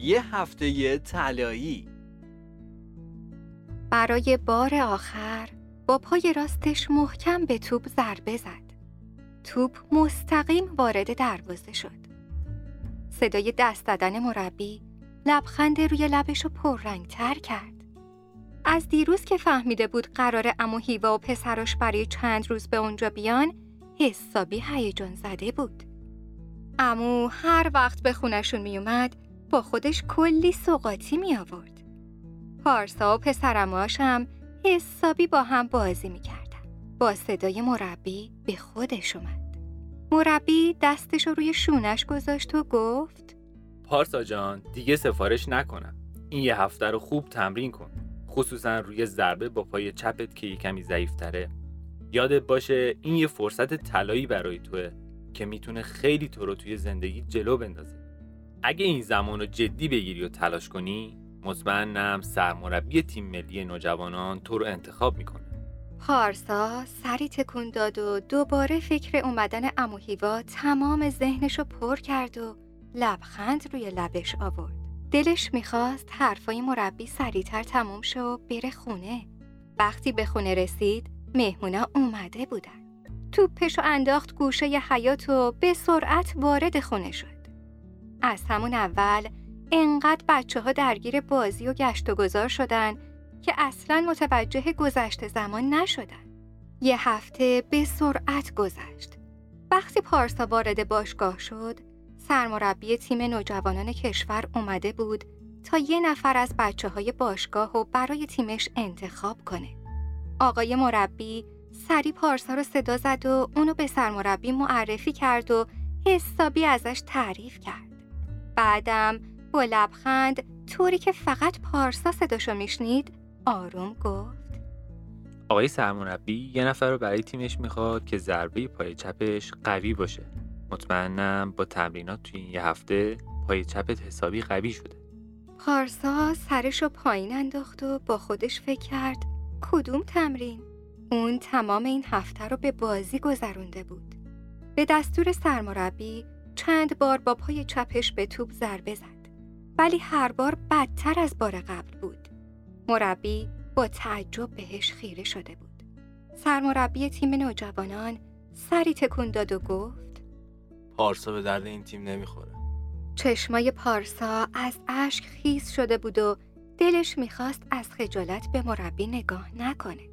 یه هفته طلایی. برای بار آخر با پای راستش محکم به توپ ضربه زد. توپ مستقیم وارد دروازه شد. صدای دست دادن مربی لبخند روی لبشو پررنگ‌تر کرد. از دیروز که فهمیده بود قراره عمو هیوا و پسراش برای چند روز به اونجا بیان، حسابی هیجان زده بود. عمو هر وقت به خونشون می اومد با خودش کلی سوغاتی می آورد. پارسا و پسرعموهاش هم حسابی با هم بازی می کردن. با صدای مربی به خودش اومد. مربی دستش رو روی شونش گذاشت و گفت: پارسا جان دیگه سفارش نکنم. این یه هفته رو خوب تمرین کن. خصوصا روی ضربه با پای چپت که کمی ضعیف‌تره. یادت باشه این یه فرصت طلایی برای توئه که میتونه خیلی تو رو توی زندگی جلو بندازه. اگه این زمان رو جدی بگیری و تلاش کنی، مطمئنم سرمربی تیم ملی نوجوانان تو رو انتخاب میکنه. پارسا سری تکون داد و دوباره فکر اومدن عمو هیوا تمام ذهنشو پر کرد و لبخند روی لبش آورد. دلش میخواست حرفای مربی سریعتر تموم شه و بره خونه. وقتی به خونه رسید مهمونا اومده بودن. توپشو انداخت گوشه ی حیاط و به سرعت وارد خونه شد. از همون اول انقدر بچه‌ها درگیر بازی و گشت و گذار شدن که اصلاً متوجه گذشت زمان نشدن. یه هفته به سرعت گذشت. وقتی پارسا وارد باشگاه شد، سرمربی تیم نوجوانان کشور اومده بود تا یه نفر از بچه‌های باشگاه رو برای تیمش انتخاب کنه. آقای مربی سری پارسا رو صدا زد و اونو به سرمربی معرفی کرد و حسابی ازش تعریف کرد. بعدم با لبخند طوری که فقط پارسا صداشو میشنید آروم گفت: آقای سرمربی یه نفر رو برای تیمش میخواد که ضربه پای چپش قوی باشه. مطمئنم با تمرینات توی این یه هفته پای چپت حسابی قوی شده. پارسا سرشو پایین انداخت و با خودش فکر کرد کدوم تمرین؟ اون تمام این هفته رو به بازی گذرونده بود. به دستور سرمربی چند بار با پای چپش به توپ ضربه زد، ولی هر بار بدتر از بار قبل بود. مربی با تعجب بهش خیره شده بود. سرمربی تیم نوجوانان سری تکون داد و گفت: پارسا به درد این تیم نمیخوره. چشمای پارسا از اشک خیس شده بود و دلش میخواست از خجالت به مربی نگاه نکنه.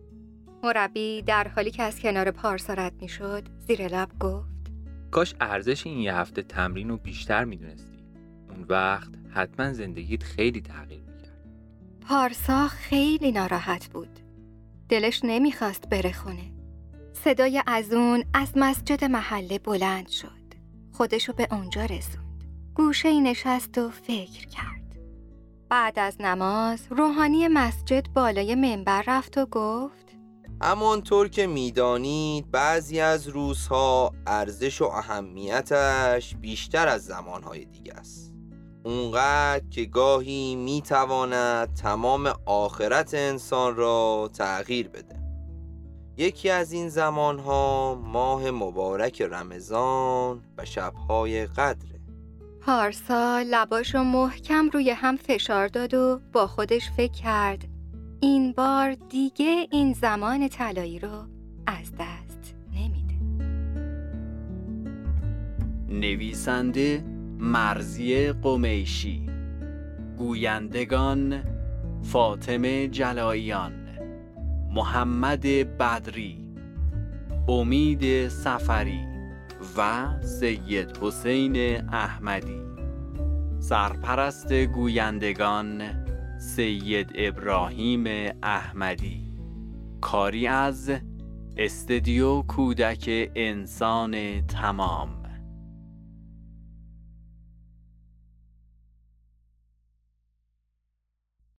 مربی در حالی که از کنار پارسا رد میشد زیر لب گفت: کاش ارزش این یه هفته تمرین رو بیشتر میدونستی. اون وقت حتما زندگیت خیلی تغییر میکرد. پارسا خیلی ناراحت بود. دلش نمیخواست بره خونه. صدای اذان از مسجد محله بلند شد. خودشو به اونجا رسوند. گوشه‌ای نشست و فکر کرد. بعد از نماز روحانی مسجد بالای منبر رفت و گفت: همانطور که میدانید بعضی از روزها ارزش و اهمیتش بیشتر از زمانهای دیگه است. اونقدر که گاهی میتواند تمام آخرت انسان را تغییر بده. یکی از این زمانها ماه مبارک رمضان و شبهای قدره. پارسا لباشو محکم روی هم فشار داد و با خودش فکر کرد این بار دیگه این زمان طلایی رو از دست نمیده. نویسنده مرضیه قمیشی، گویندگان فاطمه جلاییان، محمد بدری، امید سفری و سید حسین احمدی. سرپرست گویندگان سید ابراهیم احمدی. کاری از استدیو کودک انسان تمام.